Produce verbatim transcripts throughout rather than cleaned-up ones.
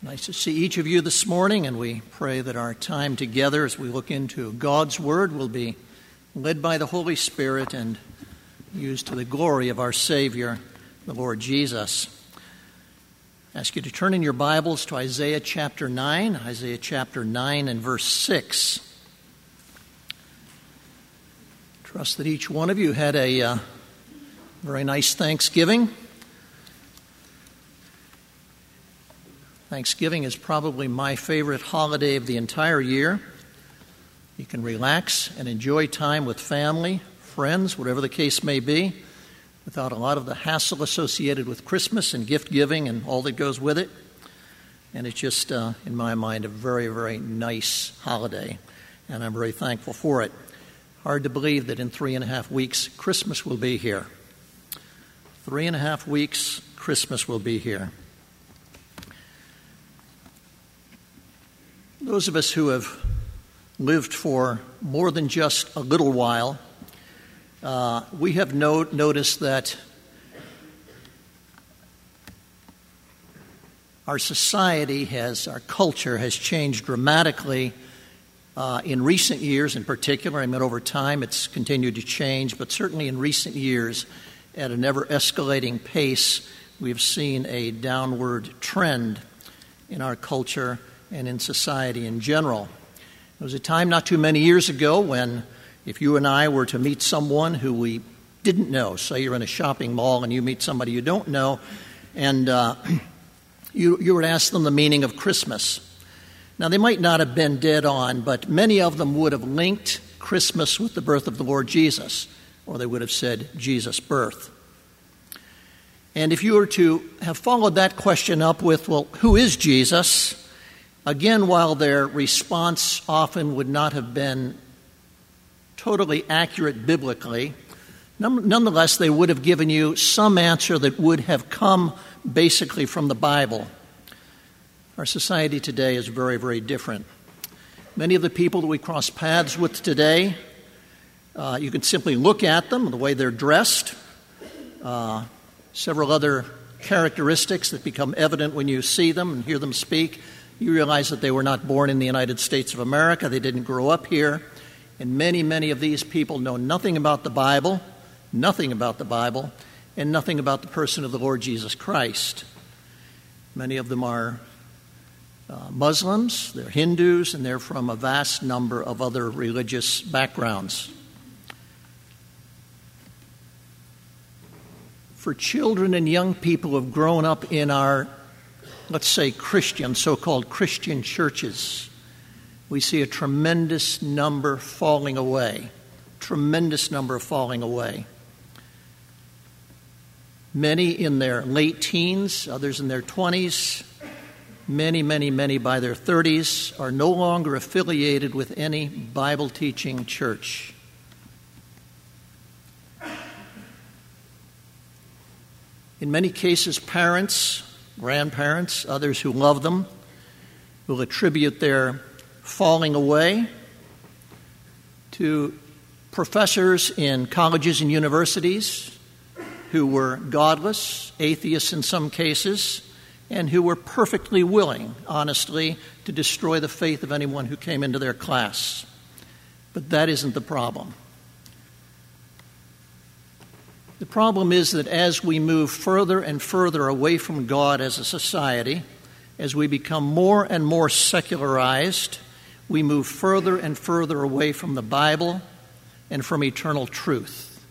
Nice to see each of you this morning, and we pray that our time together as we look into God's Word will be led by the Holy Spirit and used to the glory of our Savior, the Lord Jesus. I ask you to turn in your Bibles to Isaiah chapter nine, Isaiah chapter nine and verse six. Trust that each one of you had a uh, very nice Thanksgiving. Thanksgiving is probably my favorite holiday of the entire year. You can relax and enjoy time with family, friends, whatever the case may be, without a lot of the hassle associated with Christmas and gift giving and all that goes with it. And it's just, uh, in my mind, a very, very nice holiday, and I'm very thankful for it. Hard to believe that in three and a half weeks, Christmas will be here. Three and a half weeks, Christmas will be here. Those of us who have lived for more than just a little while, uh, we have no- noticed that our society has, our culture has changed dramatically uh, in recent years in particular. I mean, over time it's continued to change, but certainly in recent years, at an ever-escalating pace, we've seen a downward trend in our culture and in society in general. There was a time not too many years ago when if you and I were to meet someone who we didn't know, say you're in a shopping mall and you meet somebody you don't know, and uh, you, you would ask them the meaning of Christmas. Now, they might not have been dead on, but many of them would have linked Christmas with the birth of the Lord Jesus, or they would have said Jesus' birth. And if you were to have followed that question up with, well, who is Jesus? Again, while their response often would not have been totally accurate biblically, nonetheless, they would have given you some answer that would have come basically from the Bible. Our society today is very, very different. Many of the people that we cross paths with today, uh, you can simply look at them, the way they're dressed, uh, several other characteristics that become evident when you see them and hear them speak. You realize that they were not born in the United States of America. They didn't grow up here. And many, many of these people know nothing about the Bible, nothing about the Bible, and nothing about the person of the Lord Jesus Christ. Many of them are uh, Muslims, they're Hindus, and they're from a vast number of other religious backgrounds. For children and young people who have grown up in our, let's say, Christian, so-called Christian churches, we see a tremendous number falling away, tremendous number falling away. Many in their late teens, others in their twenties, many, many, many by their thirties are no longer affiliated with any Bible-teaching church. In many cases, parents, grandparents, others who love them, will attribute their falling away to professors in colleges and universities who were godless, atheists in some cases, and who were perfectly willing, honestly, to destroy the faith of anyone who came into their class. But that isn't the problem. The problem is that as we move further and further away from God as a society, as we become more and more secularized, we move further and further away from the Bible and from eternal truth.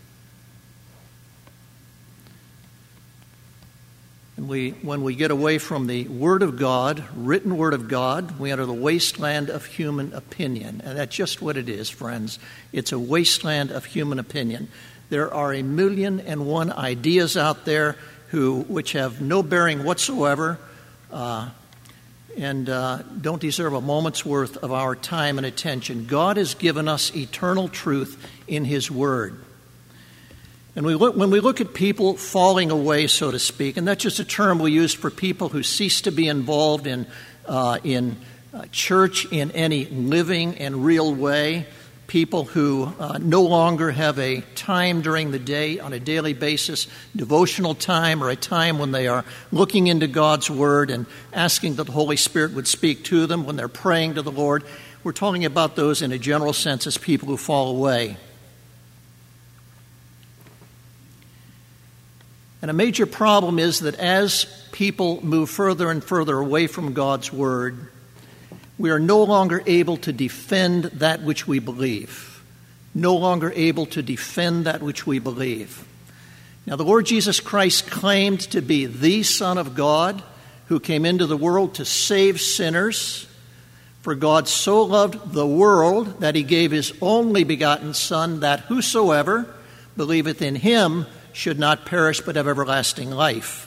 And we, when we get away from the Word of God, written Word of God, we enter the wasteland of human opinion. And that's just what it is, friends. It's a wasteland of human opinion. There are a million and one ideas out there who, which have no bearing whatsoever uh, and uh, don't deserve a moment's worth of our time and attention. God has given us eternal truth in His Word. And we look, when we look at people falling away, so to speak, and that's just a term we use for people who cease to be involved in, uh, in uh, church in any living and real way, people who uh, no longer have a time during the day on a daily basis, devotional time or a time when they are looking into God's Word and asking that the Holy Spirit would speak to them, when they're praying to the Lord. We're talking about those in a general sense as people who fall away. And a major problem is that as people move further and further away from God's Word, we are no longer able to defend that which we believe. No longer able to defend that which we believe. Now, the Lord Jesus Christ claimed to be the Son of God who came into the world to save sinners. For God so loved the world that he gave his only begotten Son, that whosoever believeth in him should not perish but have everlasting life.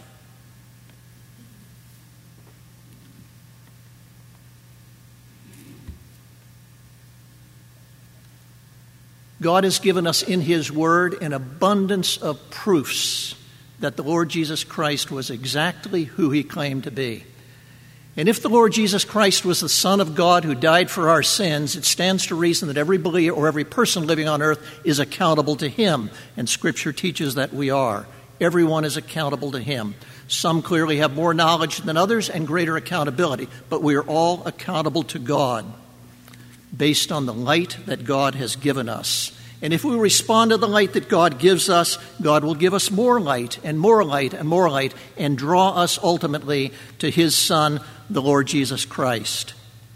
God has given us in his word an abundance of proofs that the Lord Jesus Christ was exactly who he claimed to be. And if the Lord Jesus Christ was the Son of God who died for our sins, it stands to reason that every believer or every person living on earth is accountable to him. And Scripture teaches that we are. Everyone is accountable to him. Some clearly have more knowledge than others and greater accountability, but we are all accountable to God based on the light that God has given us. And if we respond to the light that God gives us, God will give us more light and more light and more light and draw us ultimately to his Son, the Lord Jesus Christ.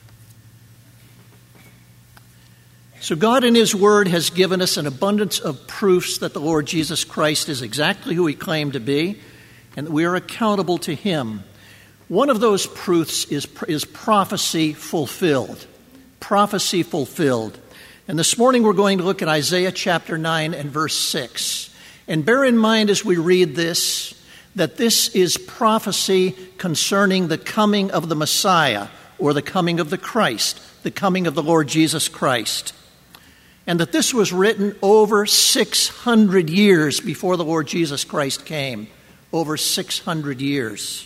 So God in his word has given us an abundance of proofs that the Lord Jesus Christ is exactly who he claimed to be and that we are accountable to him. One of those proofs is, is prophecy fulfilled. Prophecy fulfilled. And this morning we're going to look at Isaiah chapter nine and verse six. And bear in mind as we read this, that this is prophecy concerning the coming of the Messiah, or the coming of the Christ, the coming of the Lord Jesus Christ. And that this was written over six hundred years before the Lord Jesus Christ came. Over six hundred years.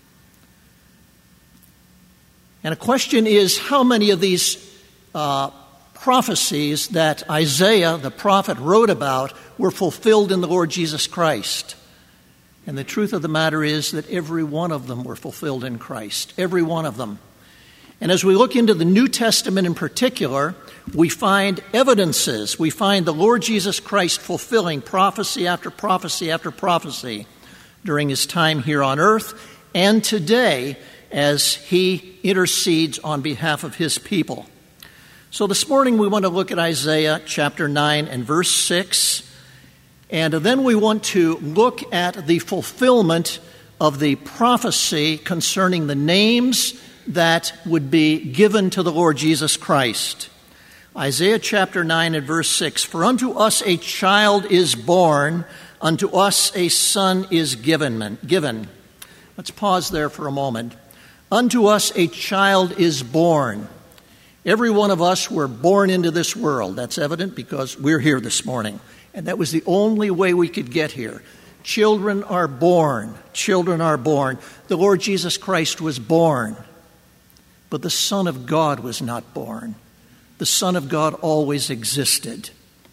And a question is, how many of these uh, prophecies that Isaiah, the prophet, wrote about were fulfilled in the Lord Jesus Christ? And the truth of the matter is that every one of them were fulfilled in Christ. Every one of them. And as we look into the New Testament in particular, we find evidences. We find the Lord Jesus Christ fulfilling prophecy after prophecy after prophecy during his time here on earth and today as he intercedes on behalf of his people. So this morning we want to look at Isaiah chapter nine and verse six. And then we want to look at the fulfillment of the prophecy concerning the names that would be given to the Lord Jesus Christ. Isaiah chapter nine and verse six, "For unto us a child is born, unto us a son is given." given. Let's pause there for a moment. Unto us a child is born. Every one of us were born into this world. That's evident because we're here this morning. And that was the only way we could get here. Children are born. Children are born. The Lord Jesus Christ was born. But the Son of God was not born. The Son of God always existed.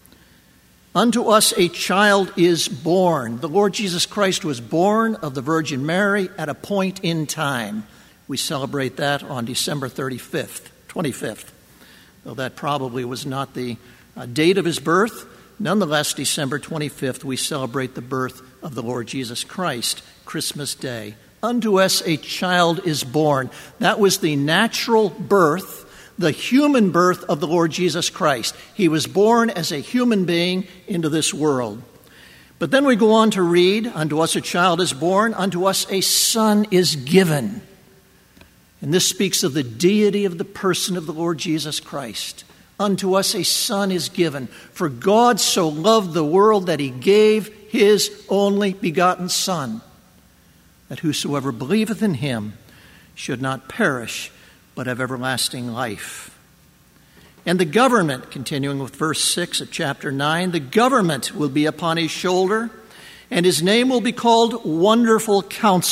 Unto us a child is born. The Lord Jesus Christ was born of the Virgin Mary at a point in time. We celebrate that on December thirty-fifth, twenty-fifth. Though that probably was not the uh, date of his birth, nonetheless, December twenty-fifth, we celebrate the birth of the Lord Jesus Christ, Christmas Day. Unto us a child is born. That was the natural birth, the human birth of the Lord Jesus Christ. He was born as a human being into this world. But then we go on to read, unto us a child is born, unto us a son is given. And this speaks of the deity of the person of the Lord Jesus Christ. Unto us a son is given. For God so loved the world that he gave his only begotten Son, that whosoever believeth in him should not perish, but have everlasting life. And the government, continuing with verse six of chapter nine, the government will be upon his shoulder, and his name will be called Wonderful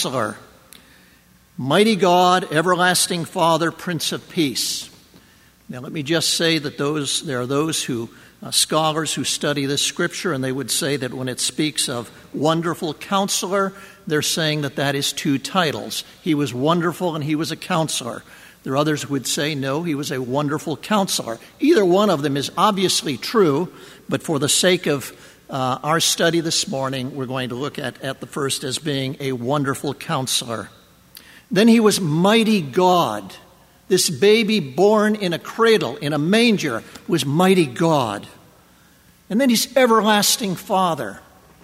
Counselor, Mighty God, Everlasting Father, Prince of Peace. Now, let me just say that those there are those who, uh, scholars who study this scripture, and they would say that when it speaks of wonderful counselor, they're saying that that is two titles. He was wonderful and he was a counselor. There are others who would say, no, he was a wonderful counselor. Either one of them is obviously true, but for the sake of uh, our study this morning, we're going to look at, at the first as being a wonderful counselor. Then he was mighty God. This baby born in a cradle, in a manger, was mighty God. And then he's everlasting Father.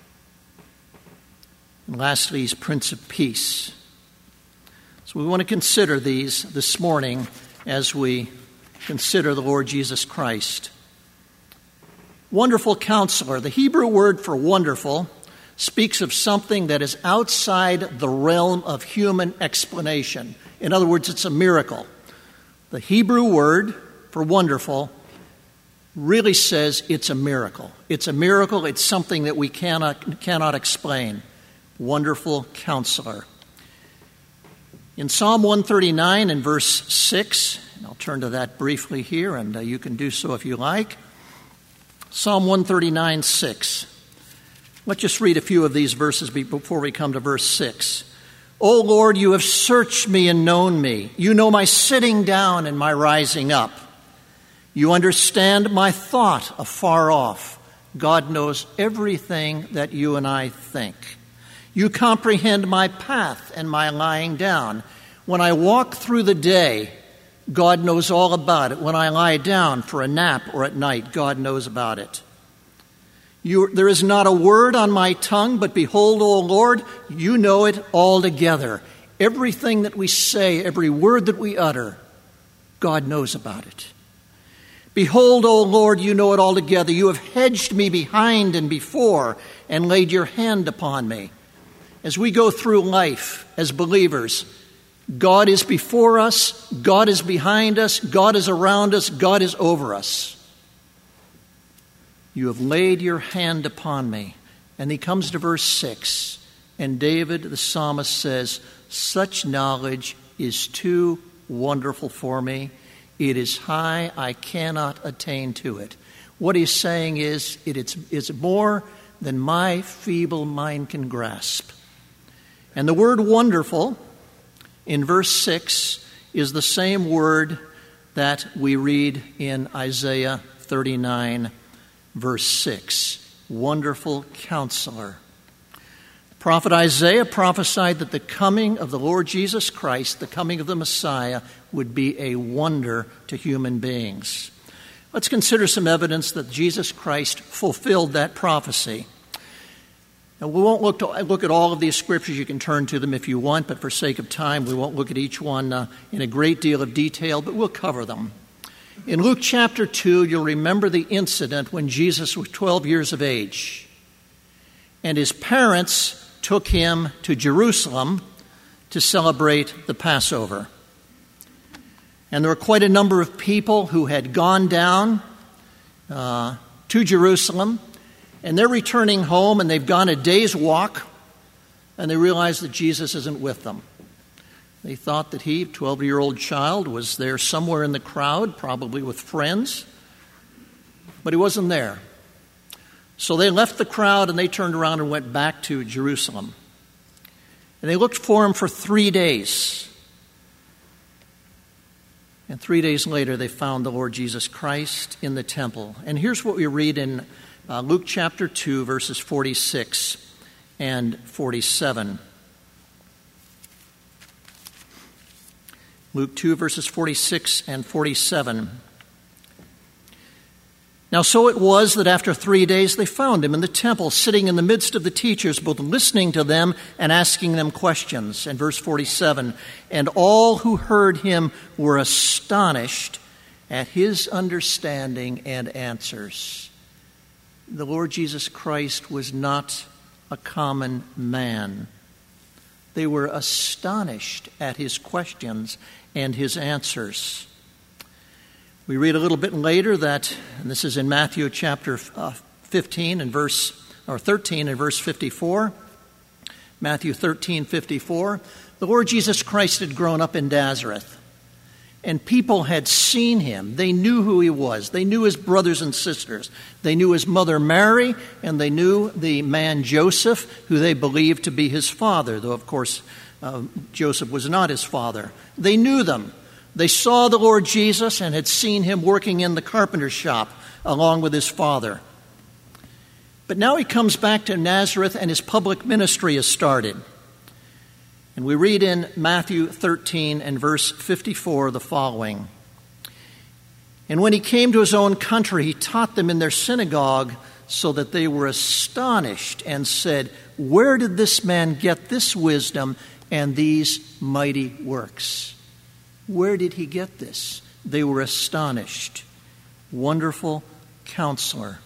And lastly, he's Prince of Peace. So we want to consider these this morning as we consider the Lord Jesus Christ. Wonderful Counselor. The Hebrew word for wonderful speaks of something that is outside the realm of human explanation. In other words, it's a miracle. The Hebrew word for wonderful really says it's a miracle. It's a miracle. It's something that we cannot, cannot explain. Wonderful Counselor. In Psalm one thirty-nine and verse six, and I'll turn to that briefly here, and uh, you can do so if you like. Psalm one thirty-nine, six. Let's just read a few of these verses before we come to verse six. O Lord, you have searched me and known me. You know my sitting down and my rising up. You understand my thought afar off. God knows everything that you and I think. You comprehend my path and my lying down. When I walk through the day, God knows all about it. When I lie down for a nap or at night, God knows about it. You, there is not a word on my tongue, but behold, O Lord, you know it altogether. Everything that we say, every word that we utter, God knows about it. Behold, O Lord, you know it altogether. You have hedged me behind and before and laid your hand upon me. As we go through life as believers, God is before us, God is behind us, God is around us, God is over us. You have laid your hand upon me. And he comes to verse six, and David, the psalmist, says, such knowledge is too wonderful for me. It is high, I cannot attain to it. What he's saying is, it is it's more than my feeble mind can grasp. And the word wonderful in verse six is the same word that we read in Isaiah thirty-nine, verse six. Wonderful Counselor. The prophet Isaiah prophesied that the coming of the Lord Jesus Christ, the coming of the Messiah, would be a wonder to human beings. Let's consider some evidence that Jesus Christ fulfilled that prophecy. Now, we won't look, to, look at all of these scriptures. You can turn to them if you want, but for sake of time, we won't look at each one uh, in a great deal of detail, but we'll cover them. In Luke chapter two, you'll remember the incident when Jesus was twelve years of age, and his parents took him to Jerusalem to celebrate the Passover. And there were quite a number of people who had gone down uh, to Jerusalem, and they're returning home, and they've gone a day's walk, and they realize that Jesus isn't with them. They thought that he, twelve-year-old child, was there somewhere in the crowd, probably with friends, but he wasn't there. So they left the crowd, and they turned around and went back to Jerusalem. And they looked for him for three days. And three days later, they found the Lord Jesus Christ in the temple. And here's what we read in uh, Luke chapter two, verses forty-six and forty-seven. Luke two, verses forty-six and forty-seven. Now so it was that after three days they found him in the temple, sitting in the midst of the teachers, both listening to them and asking them questions. And verse forty-seven, and all who heard him were astonished at his understanding and answers. The Lord Jesus Christ was not a common man. They were astonished at his questions and his answers. We read a little bit later that, and this is in Matthew chapter fifteen and verse, or thirteen and verse fifty-four. Matthew thirteen, fifty-four. The Lord Jesus Christ had grown up in Nazareth. And people had seen him. They knew who he was. They knew his brothers and sisters. They knew his mother Mary, and they knew the man Joseph, who they believed to be his father, though, of course, uh, Joseph was not his father. They knew them. They saw the Lord Jesus and had seen him working in the carpenter's shop along with his father. But now he comes back to Nazareth, and his public ministry has started. And we read in Matthew thirteen and verse fifty-four the following. And when he came to his own country, he taught them in their synagogue, so that they were astonished and said, "Where did this man get this wisdom and these mighty works?" Where did he get this? They were astonished. Wonderful Counselor.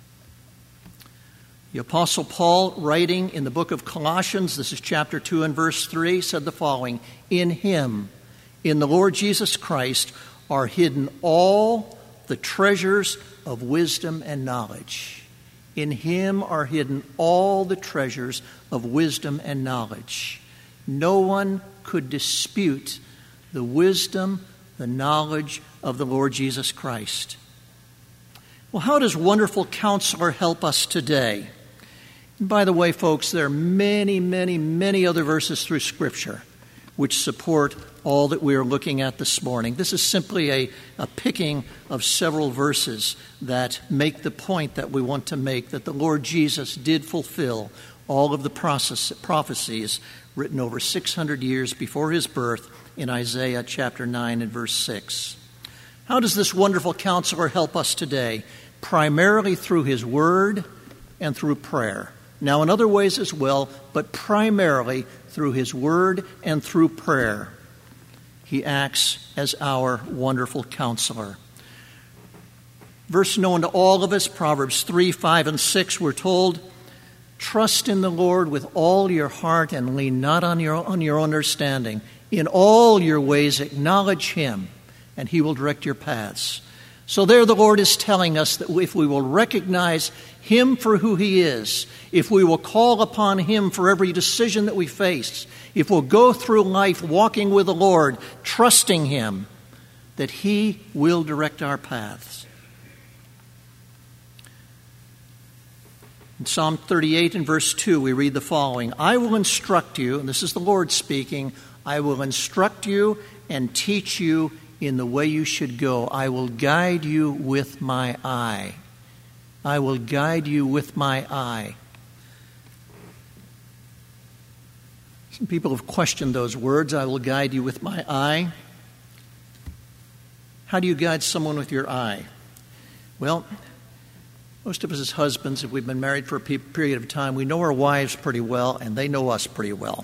The Apostle Paul, writing in the book of Colossians, this is chapter two and verse three, said the following: "In him, in the Lord Jesus Christ, are hidden all the treasures of wisdom and knowledge." In him are hidden all the treasures of wisdom and knowledge. No one could dispute the wisdom, the knowledge of the Lord Jesus Christ. Well, how does Wonderful Counselor help us today? And by the way, folks, there are many, many, many other verses through Scripture which support all that we are looking at this morning. This is simply a, a picking of several verses that make the point that we want to make, that the Lord Jesus did fulfill all of the process, prophecies written over six hundred years before his birth in Isaiah chapter nine and verse six. How does this Wonderful Counselor help us today? Primarily through his word and through prayer. Now, in other ways as well, but primarily through his word and through prayer. He acts as our Wonderful Counselor. Verse known to all of us, Proverbs three, five, and six, we're told, "Trust in the Lord with all your heart and lean not on your, on your understanding. In all your ways acknowledge him, and he will direct your paths." So there the Lord is telling us that if we will recognize him for who he is, if we will call upon him for every decision that we face, if we'll go through life walking with the Lord, trusting him, that he will direct our paths. In Psalm thirty-eight and verse two, we read the following: "I will instruct you," and this is the Lord speaking, "I will instruct you and teach you in the way you should go. I will guide you with my eye." I will guide you with my eye. Some people have questioned those words, "I will guide you with my eye." How do you guide someone with your eye? Well, most of us as husbands, if we've been married for a period of time, we know our wives pretty well, and they know us pretty well.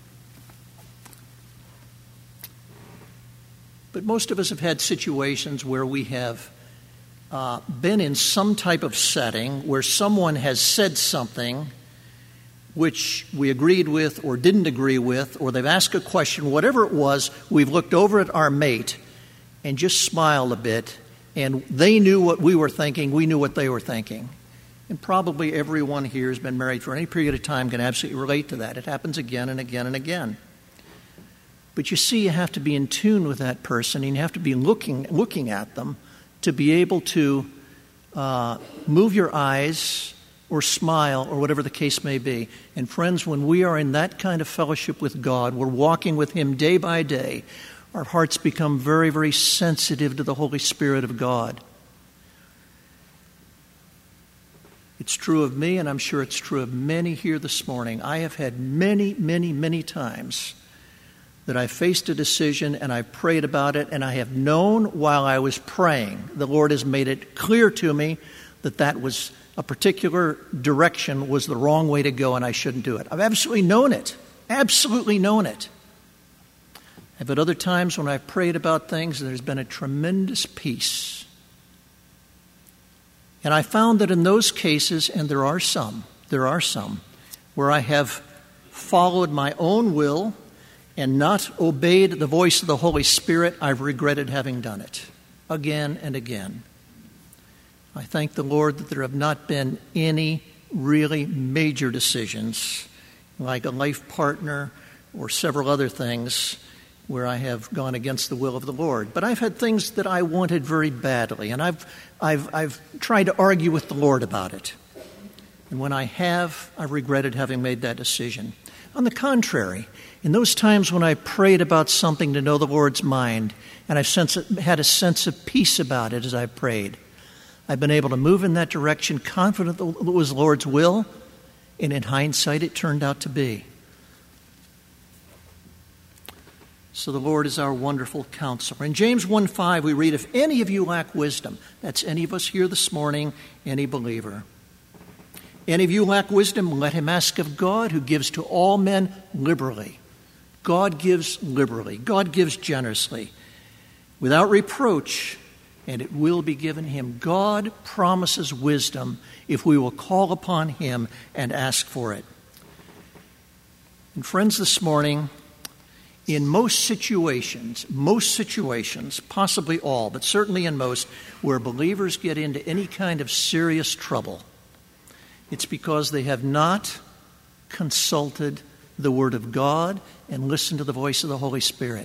But most of us have had situations where we have uh, been in some type of setting where someone has said something which we agreed with or didn't agree with, or they've asked a question, whatever it was, we've looked over at our mate and just smiled a bit, and they knew what we were thinking, we knew what they were thinking. And probably everyone here has been married for any period of time can absolutely relate to that. It happens again and again and again. But you see, you have to be in tune with that person, and you have to be looking looking at them to be able to uh, move your eyes or smile or whatever the case may be. And friends, when we are in that kind of fellowship with God, we're walking with him day by day, our hearts become very, very sensitive to the Holy Spirit of God. It's true of me, and I'm sure it's true of many here this morning. I have had many, many, many times that I faced a decision and I prayed about it, and I have known while I was praying, the Lord has made it clear to me that that was a particular direction was the wrong way to go and I shouldn't do it. I've absolutely known it, absolutely known it. I've had other times when I've prayed about things and there's been a tremendous peace. And I found that in those cases, and there are some, there are some, where I have followed my own will and not obeyed the voice of the Holy Spirit, I've regretted having done it again and again. I thank the Lord that there have not been any really major decisions, like a life partner or several other things, where I have gone against the will of the Lord. But I've had things that I wanted very badly, and I've, I've, I've tried to argue with the Lord about it. And when I have, I've regretted having made that decision. On the contrary, in those times when I prayed about something to know the Lord's mind, and I've sense, had a sense of peace about it as I prayed, I've been able to move in that direction, confident that it was the Lord's will, and in hindsight, it turned out to be. So the Lord is our wonderful counselor. In James one five, we read, if any of you lack wisdom, that's any of us here this morning, any believer. Any of you lack wisdom, let him ask of God, who gives to all men liberally. God gives liberally. God gives generously, without reproach, and it will be given him. God promises wisdom if we will call upon him and ask for it. And friends, this morning, in most situations, most situations, possibly all, but certainly in most, where believers get into any kind of serious trouble, it's because they have not consulted the Word of God and listened to the voice of the Holy Spirit.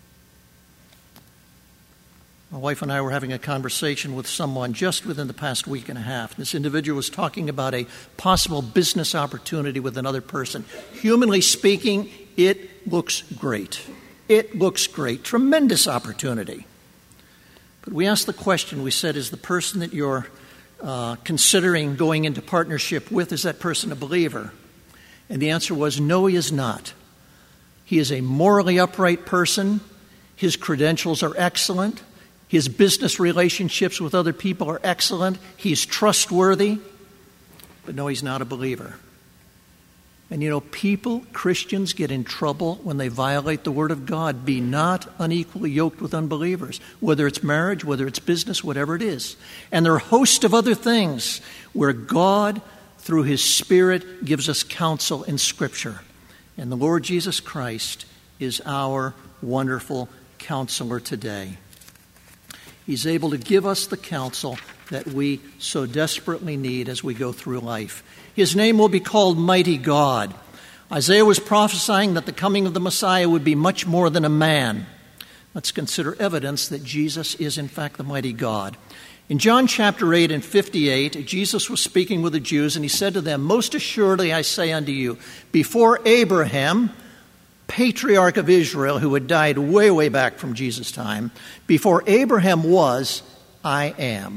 My wife and I were having a conversation with someone just within the past week and a half. This individual was talking about a possible business opportunity with another person. Humanly speaking, it looks great. It looks great. Tremendous opportunity. But we asked the question, we said, is the person that you're uh, considering going into partnership with, is that person a believer? And the answer was, no, he is not. He is a morally upright person. His credentials are excellent. His business relationships with other people are excellent. He's trustworthy. But no, he's not a believer. And you know, people, Christians, get in trouble when they violate the Word of God. Be not unequally yoked with unbelievers, whether it's marriage, whether it's business, whatever it is. And there are a host of other things where God, through His Spirit, gives us counsel in Scripture. And the Lord Jesus Christ is our wonderful counselor today. He's able to give us the counsel that we so desperately need as we go through life. His name will be called Mighty God. Isaiah was prophesying that the coming of the Messiah would be much more than a man. Let's consider evidence that Jesus is in fact the mighty God. In John chapter eight and fifty-eight, Jesus was speaking with the Jews, and he said to them, most assuredly I say unto you, before Abraham, patriarch of Israel, who had died way, way back from Jesus' time, before Abraham was, I am.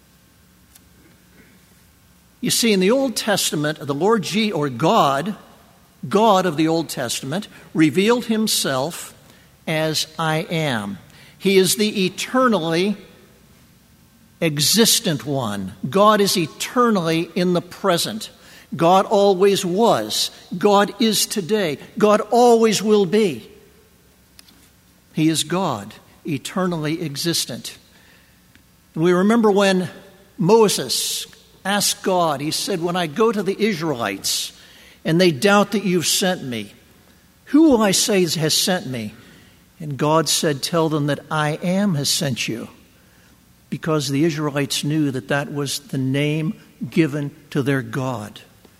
You see, in the Old Testament, the Lord G, or God, God of the Old Testament, revealed himself as I am. He is the eternally existent one. God is eternally in the present. God always was. God is today. God always will be. He is God, eternally existent. And we remember when Moses asked God, he said, when I go to the Israelites and they doubt that you've sent me, who will I say has sent me? And God said, tell them that I am has sent you. Because the Israelites knew that that was the name given to their God.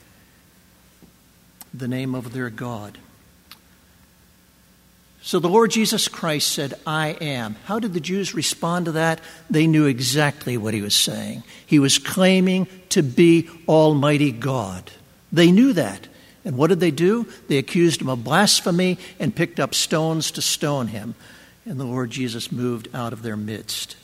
The name of their God. So the Lord Jesus Christ said, I am. How did the Jews respond to that? They knew exactly what he was saying. He was claiming to be Almighty God. They knew that. And what did they do? They accused him of blasphemy and picked up stones to stone him. And the Lord Jesus moved out of their midst.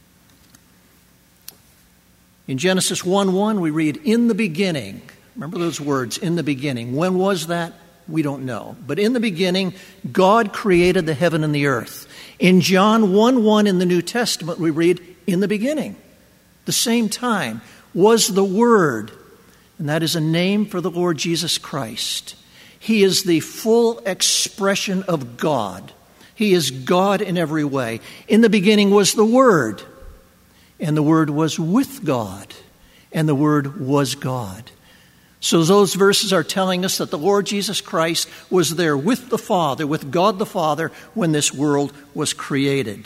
In Genesis one one, we read, in the beginning. Remember those words, in the beginning. When was that? We don't know. But in the beginning, God created the heaven and the earth. In John one one in the New Testament, we read, in the beginning, the same time, was the Word. And that is a name for the Lord Jesus Christ. He is the full expression of God. He is God in every way. In the beginning was the Word. And the Word was with God. And the Word was God. So those verses are telling us that the Lord Jesus Christ was there with the Father, with God the Father, when this world was created.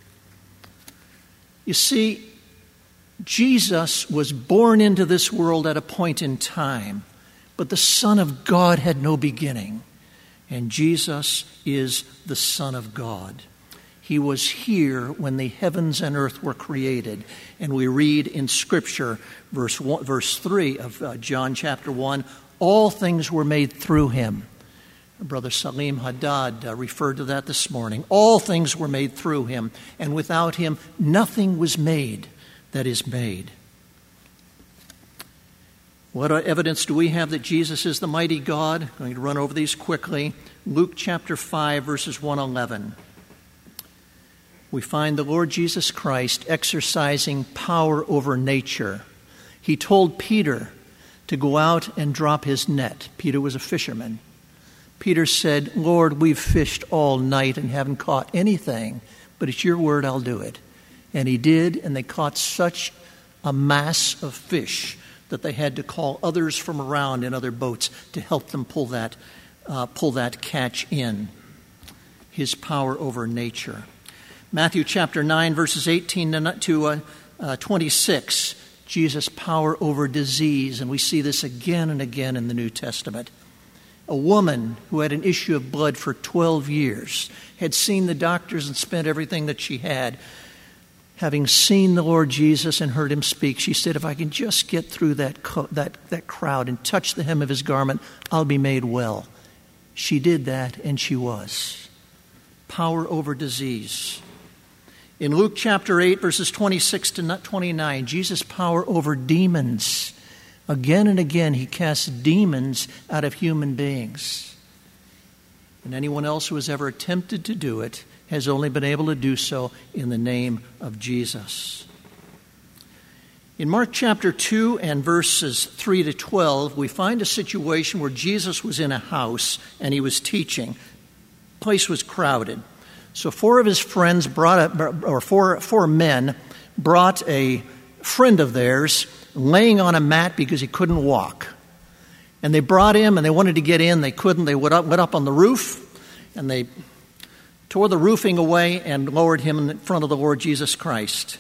You see, Jesus was born into this world at a point in time, but the Son of God had no beginning, And Jesus is the Son of God. He was here when the heavens and earth were created. And we read in Scripture, verse one, verse three of uh, John chapter one, all things were made through him. Brother Salim Haddad uh, referred to that this morning. All things were made through him, and without him nothing was made that is made. What evidence do we have that Jesus is the mighty God? I'm going to run over these quickly. Luke chapter five, verses one to eleven. We find the Lord Jesus Christ exercising power over nature. He told Peter to go out and drop his net. Peter was a fisherman. Peter said, Lord, we've fished all night and haven't caught anything, but it's your word, I'll do it. And he did, and they caught such a mass of fish that they had to call others from around in other boats to help them pull that, uh, pull that catch in. His power over nature. Matthew chapter nine, verses eighteen to twenty-six, Jesus' power over disease, and we see this again and again in the New Testament. A woman who had an issue of blood for twelve years, had seen the doctors and spent everything that she had. Having seen the Lord Jesus and heard him speak, she said, if I can just get through that, co- that, that crowd and touch the hem of his garment, I'll be made well. She did that, and she was. Power over disease. In Luke chapter eight, verses twenty-six to twenty-nine, Jesus' power over demons. Again and again, he casts demons out of human beings. And anyone else who has ever attempted to do it has only been able to do so in the name of Jesus. In Mark chapter two and verses three to twelve, we find a situation where Jesus was in a house and he was teaching. The place was crowded. So four of his friends brought, a, or four, four men brought a friend of theirs laying on a mat because he couldn't walk. And they brought him and they wanted to get in. They couldn't. They went up, went up on the roof and they tore the roofing away and lowered him in front of the Lord Jesus Christ.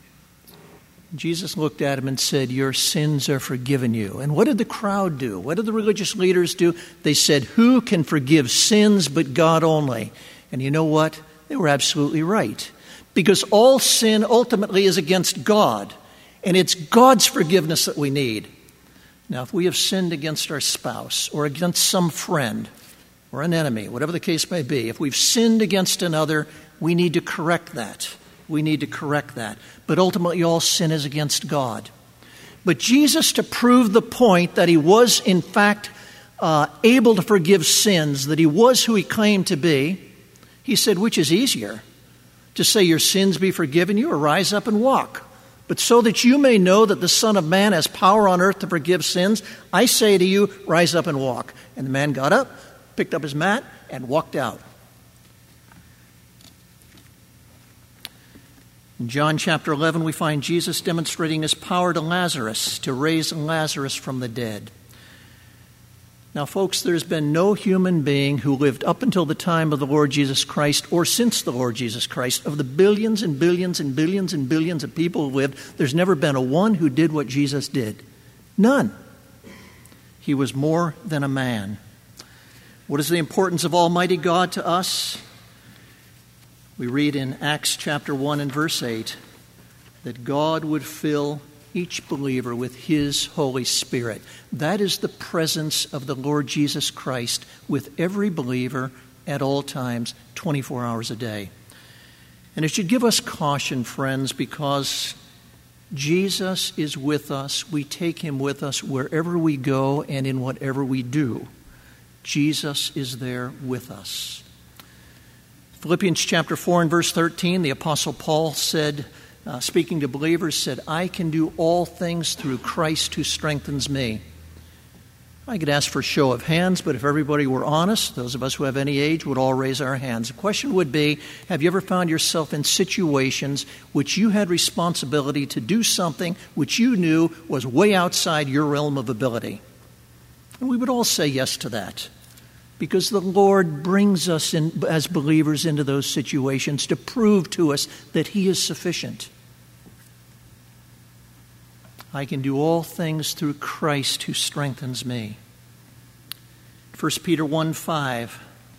Jesus looked at him and said, your sins are forgiven you. And what did the crowd do? What did the religious leaders do? They said, who can forgive sins but God only? And you know what? They were absolutely right. Because all sin ultimately is against God. And it's God's forgiveness that we need. Now, if we have sinned against our spouse or against some friend or an enemy, whatever the case may be, if we've sinned against another, we need to correct that. We need to correct that. But ultimately, all sin is against God. But Jesus, to prove the point that he was, in fact, uh, able to forgive sins, that he was who he claimed to be, he said, which is easier, to say your sins be forgiven you or rise up and walk? But so that you may know that the Son of Man has power on earth to forgive sins, I say to you, rise up and walk. And the man got up, picked up his mat, and walked out. In John chapter eleven, we find Jesus demonstrating his power to Lazarus, to raise Lazarus from the dead. Now, folks, there's been no human being who lived up until the time of the Lord Jesus Christ or since the Lord Jesus Christ. Of the billions and billions and billions and billions of people who lived, there's never been a one who did what Jesus did. None. He was more than a man. What is the importance of Almighty God to us? We read in Acts chapter one and verse eight that God would fill each believer with his Holy Spirit. That is the presence of the Lord Jesus Christ with every believer at all times, twenty-four hours a day. And it should give us caution, friends, because Jesus is with us. We take him with us wherever we go and in whatever we do. Jesus is there with us. Philippians chapter four and verse thirteen, the Apostle Paul said, Uh, speaking to believers, said, I can do all things through Christ who strengthens me. I could ask for a show of hands, but if everybody were honest, those of us who have any age would all raise our hands. The question would be, have you ever found yourself in situations which you had responsibility to do something which you knew was way outside your realm of ability? And we would all say yes to that, because the Lord brings us in, as believers into those situations to prove to us that he is sufficient. I can do all things through Christ who strengthens me. First Peter one five,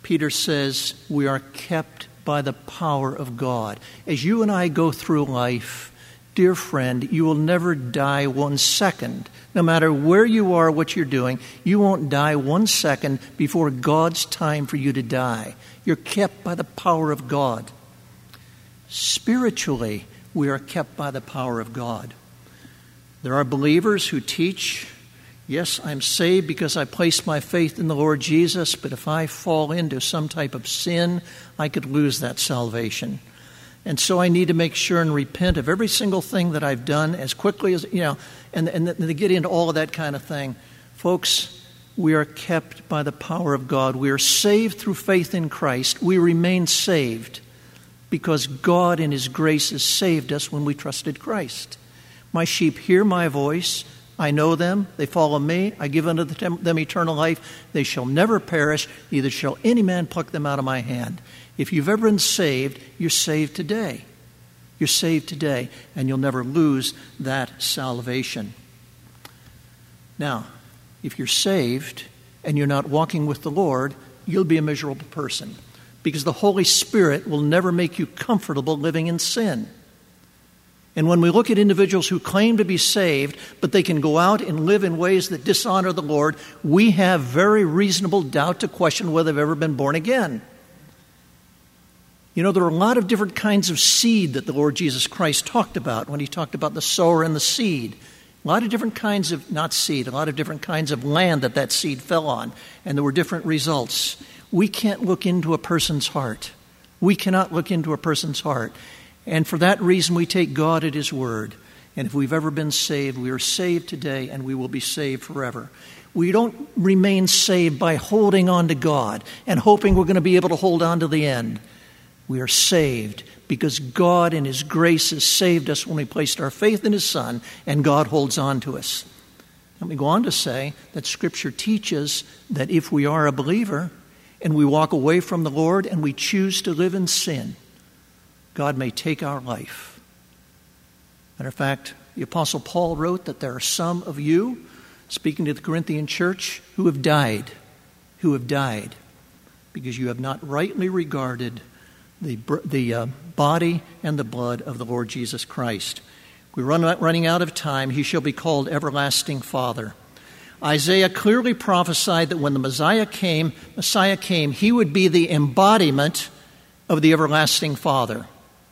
Peter says we are kept by the power of God. As you and I go through life, dear friend, you will never die one second. No matter where you are, what you're doing, you won't die one second before God's time for you to die. You're kept by the power of God. Spiritually, we are kept by the power of God. There are believers who teach, yes, I'm saved because I placed my faith in the Lord Jesus, but if I fall into some type of sin, I could lose that salvation. And so I need to make sure and repent of every single thing that I've done as quickly as, you know, and, and to get into all of that kind of thing. Folks, we are kept by the power of God. We are saved through faith in Christ. We remain saved because God in His grace has saved us when we trusted Christ. My sheep hear my voice. I know them. They follow me. I give unto them eternal life. They shall never perish. Neither shall any man pluck them out of my hand. If you've ever been saved, you're saved today. You're saved today, and you'll never lose that salvation. Now, if you're saved and you're not walking with the Lord, you'll be a miserable person because the Holy Spirit will never make you comfortable living in sin. And when we look at individuals who claim to be saved, but they can go out and live in ways that dishonor the Lord, we have very reasonable doubt to question whether they've ever been born again. You know, there are a lot of different kinds of seed that the Lord Jesus Christ talked about when He talked about the sower and the seed. A lot of different kinds of, not seed, a lot of different kinds of land that that seed fell on, and there were different results. We can't look into a person's heart. We cannot look into a person's heart. And for that reason, we take God at His word. And if we've ever been saved, we are saved today and we will be saved forever. We don't remain saved by holding on to God and hoping we're going to be able to hold on to the end. We are saved because God in His grace has saved us when we placed our faith in His Son, and God holds on to us. Let me go on to say that Scripture teaches that if we are a believer and we walk away from the Lord and we choose to live in sin, God may take our life. Matter of fact, the Apostle Paul wrote that there are some of you, speaking to the Corinthian church, who have died, who have died because you have not rightly regarded the, the uh, body and the blood of the Lord Jesus Christ. We're run, running out of time. He shall be called Everlasting Father. Isaiah clearly prophesied that when the Messiah came, Messiah came, He would be the embodiment of the Everlasting Father.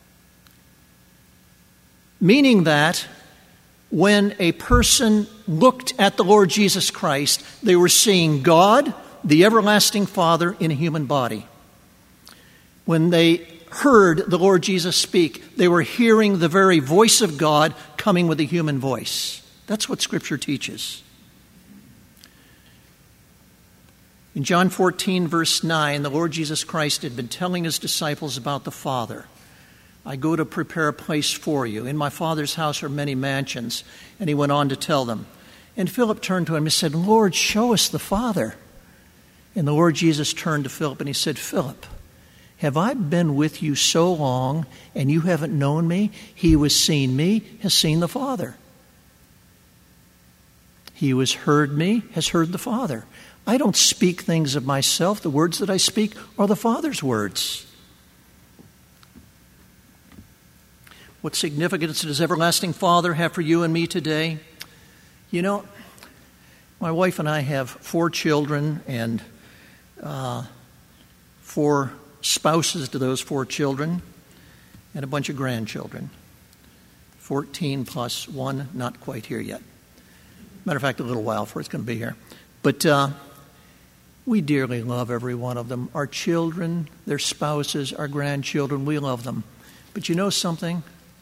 Meaning that when a person looked at the Lord Jesus Christ, they were seeing God, the Everlasting Father, in a human body. When they heard the Lord Jesus speak, they were hearing the very voice of God coming with a human voice. That's what Scripture teaches. In John fourteen, verse nine, the Lord Jesus Christ had been telling His disciples about the Father. I go to prepare a place for you. In my Father's house are many mansions. And He went on to tell them. And Philip turned to Him and said, Lord, show us the Father. And the Lord Jesus turned to Philip and He said, Philip, have I been with you so long and you haven't known me? He who has seen me has seen the Father. He who has heard me has heard the Father. I don't speak things of myself. The words that I speak are the Father's words. What significance does Everlasting Father have for you and me today? You know, my wife and I have four children and uh, four spouses to those four children and a bunch of grandchildren. fourteen plus one, not quite here yet. Matter of fact, a little while before it's going to be here. But uh, we dearly love every one of them. Our children, their spouses, our grandchildren, we love them. But you know something?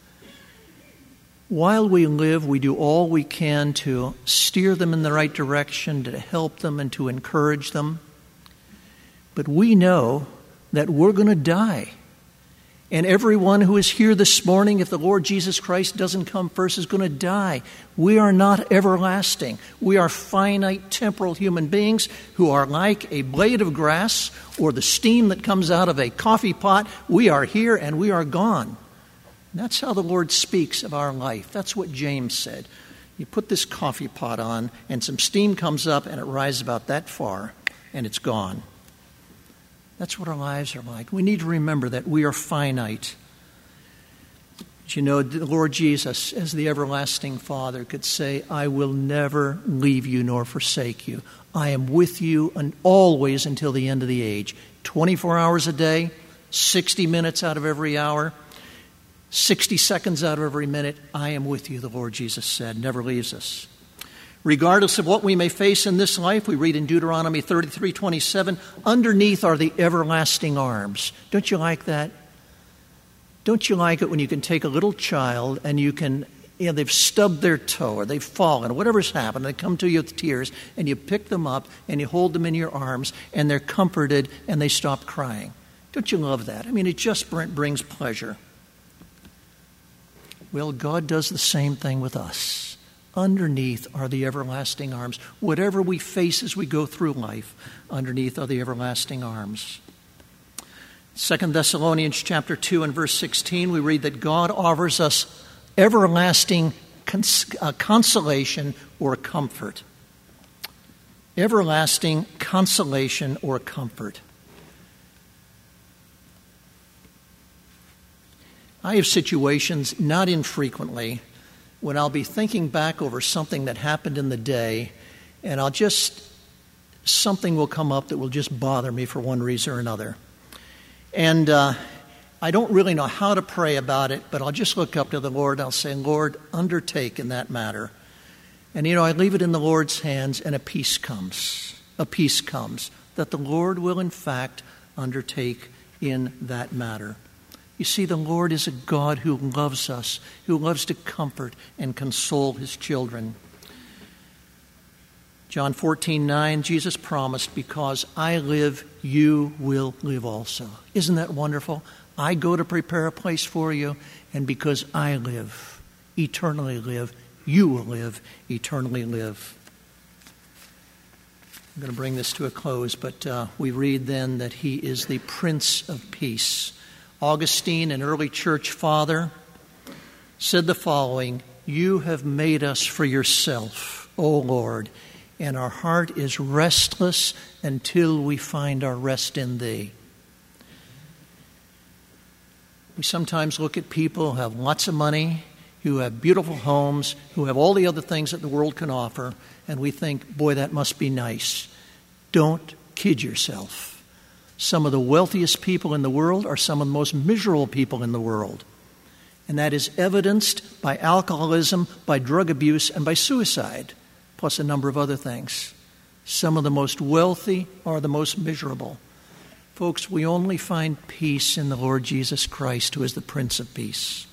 While we live, we do all we can to steer them in the right direction, to help them and to encourage them. But we know that we're going to die. And everyone who is here this morning, if the Lord Jesus Christ doesn't come first, is going to die. We are not everlasting. We are finite temporal human beings who are like a blade of grass or the steam that comes out of a coffee pot. We are here and we are gone. And that's how the Lord speaks of our life. That's what James said. You put this coffee pot on and some steam comes up and it rises about that far and it's gone. That's what our lives are like. We need to remember that we are finite. You know, the Lord Jesus, as the everlasting Father, could say, I will never leave you nor forsake you. I am with you and always until the end of the age. twenty-four hours a day, sixty minutes out of every hour, sixty seconds out of every minute, I am with you, the Lord Jesus said, never leaves us. Regardless of what we may face in this life, we read in Deuteronomy thirty-three twenty-seven, underneath are the everlasting arms. Don't you like that? Don't you like it when you can take a little child and you can, you know, they've stubbed their toe or they've fallen or whatever's happened, they come to you with tears and you pick them up and you hold them in your arms and they're comforted and they stop crying. Don't you love that? I mean, it just brings pleasure. Well, God does the same thing with us. Underneath are the everlasting arms. Whatever we face as we go through life, underneath are the everlasting arms. Second Thessalonians chapter two and verse sixteen, we read that God offers us everlasting cons- uh, consolation or comfort. Everlasting consolation or comfort. I have situations, not infrequently, when I'll be thinking back over something that happened in the day, and I'll just, something will come up that will just bother me for one reason or another. And uh, I don't really know how to pray about it, but I'll just look up to the Lord and I'll say, Lord, undertake in that matter. And, you know, I leave it in the Lord's hands and a peace comes. A peace comes that the Lord will, in fact, undertake in that matter. You see, the Lord is a God who loves us, who loves to comfort and console his children. John fourteen nine, Jesus promised, because I live, you will live also. Isn't that wonderful? I go to prepare a place for you, and because I live, eternally live, you will live, eternally live. I'm going to bring this to a close, but uh, we read then that he is the Prince of Peace. Augustine, an early church father, said the following, you have made us for yourself, O Lord, and our heart is restless until we find our rest in thee. We sometimes look at people who have lots of money, who have beautiful homes, who have all the other things that the world can offer, and we think, boy, that must be nice. Don't kid yourself. Some of the wealthiest people in the world are some of the most miserable people in the world. And that is evidenced by alcoholism, by drug abuse, and by suicide, plus a number of other things. Some of the most wealthy are the most miserable. Folks, we only find peace in the Lord Jesus Christ, who is the Prince of Peace.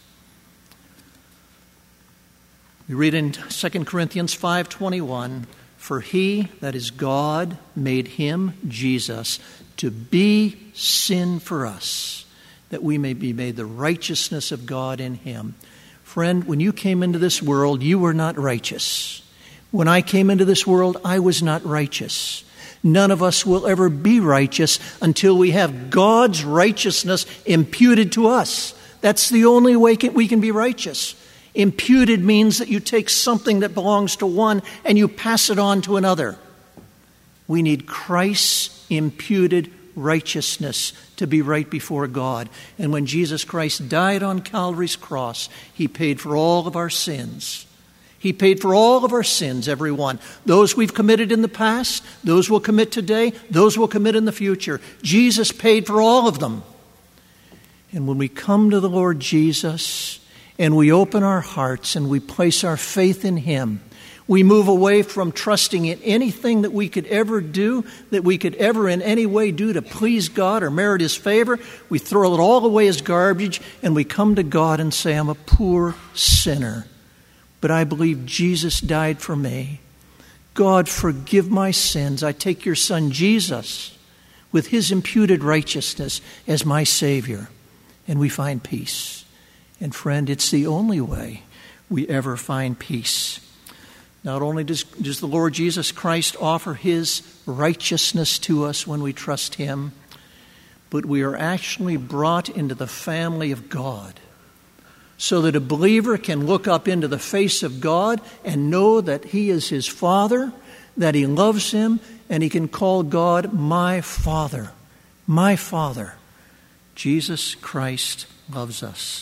We read in Second Corinthians five twenty-one, for he, that is God, made him, Jesus, to be sin for us, that we may be made the righteousness of God in him. Friend, when you came into this world, you were not righteous. When I came into this world, I was not righteous. None of us will ever be righteous until we have God's righteousness imputed to us. That's the only way we can be righteous. Imputed means that you take something that belongs to one and you pass it on to another. We need Christ's imputed righteousness to be right before God. And when Jesus Christ died on Calvary's cross, he paid for all of our sins. He paid for all of our sins, every one. Those we've committed in the past, those we'll commit today, those we'll commit in the future. Jesus paid for all of them. And when we come to the Lord Jesus and we open our hearts and we place our faith in him, we move away from trusting in anything that we could ever do, that we could ever in any way do to please God or merit his favor. We throw it all away as garbage and we come to God and say, I'm a poor sinner, but I believe Jesus died for me. God, forgive my sins. I take your son Jesus with his imputed righteousness as my Savior, and we find peace. And friend, it's the only way we ever find peace. Not only does, does the Lord Jesus Christ offer his righteousness to us when we trust him, but we are actually brought into the family of God, so that a believer can look up into the face of God and know that he is his Father, that he loves him, and he can call God my Father, My Father, Jesus Christ, loves us.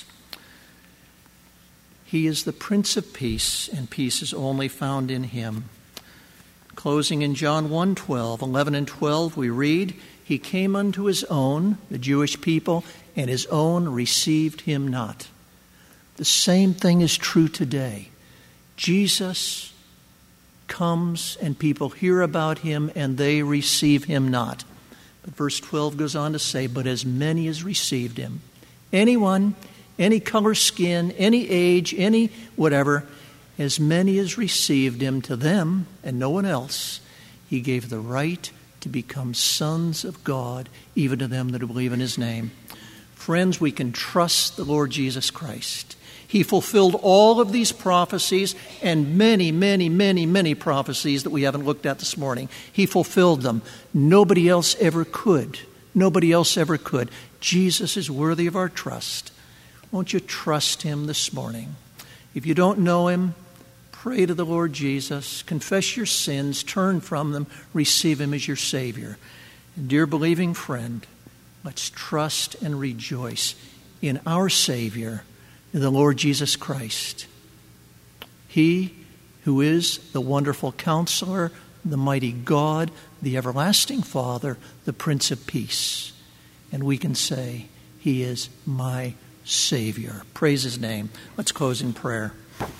He is the Prince of Peace, and peace is only found in him. Closing in John one twelve, eleven and twelve, we read, He came unto his own, the Jewish people, and his own received him not. The same thing is true today. Jesus comes and people hear about him and they receive him not. But verse twelve goes on to say, but as many as received him, anyone, any color skin, any age, any whatever, as many as received him, to them and no one else, he gave the right to become sons of God, even to them that believe in his name. Friends, we can trust the Lord Jesus Christ. He fulfilled all of these prophecies and many, many, many, many prophecies that we haven't looked at this morning. He fulfilled them. Nobody else ever could. Nobody else ever could. Jesus is worthy of our trust. Won't you trust him this morning? If you don't know him, pray to the Lord Jesus. Confess your sins. Turn from them. Receive him as your Savior. And dear believing friend, let's trust and rejoice in our Savior, in the Lord Jesus Christ. He who is the wonderful Counselor, the mighty God, the everlasting Father, the Prince of Peace. And we can say, he is my Savior. Praise his name. Let's close in prayer.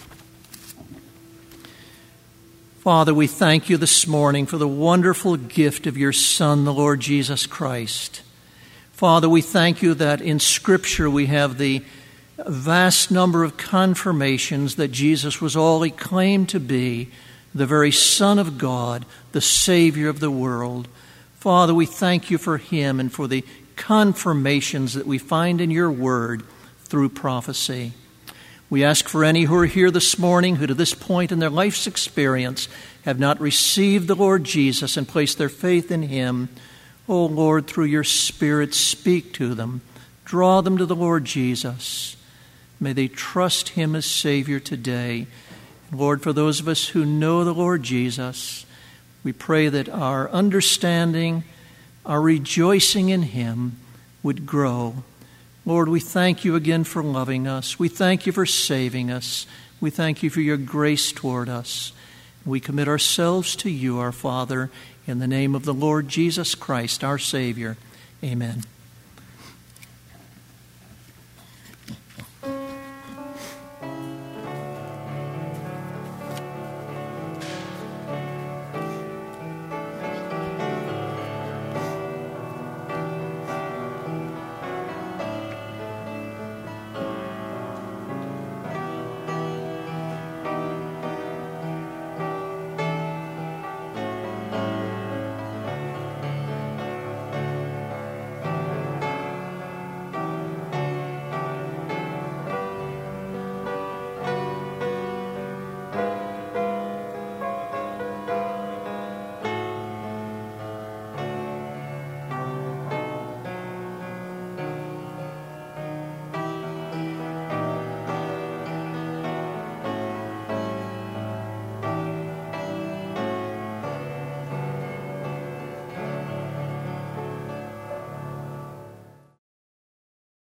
Father, we thank you this morning for the wonderful gift of your Son, the Lord Jesus Christ. Father, we thank you that in Scripture we have the vast number of confirmations that Jesus was all he claimed to be, the very Son of God, the Savior of the world. Father, we thank you for him and for the confirmations that we find in your word through prophecy. We ask for any who are here this morning who to this point in their life's experience have not received the Lord Jesus and placed their faith in him. Oh Lord, through your Spirit, speak to them. Draw them to the Lord Jesus. May they trust him as Savior today. Lord, for those of us who know the Lord Jesus, we pray that our understanding, our rejoicing in him would grow. Lord, we thank you again for loving us. We thank you for saving us. We thank you for your grace toward us. We commit ourselves to you, our Father, in the name of the Lord Jesus Christ, our Savior. Amen.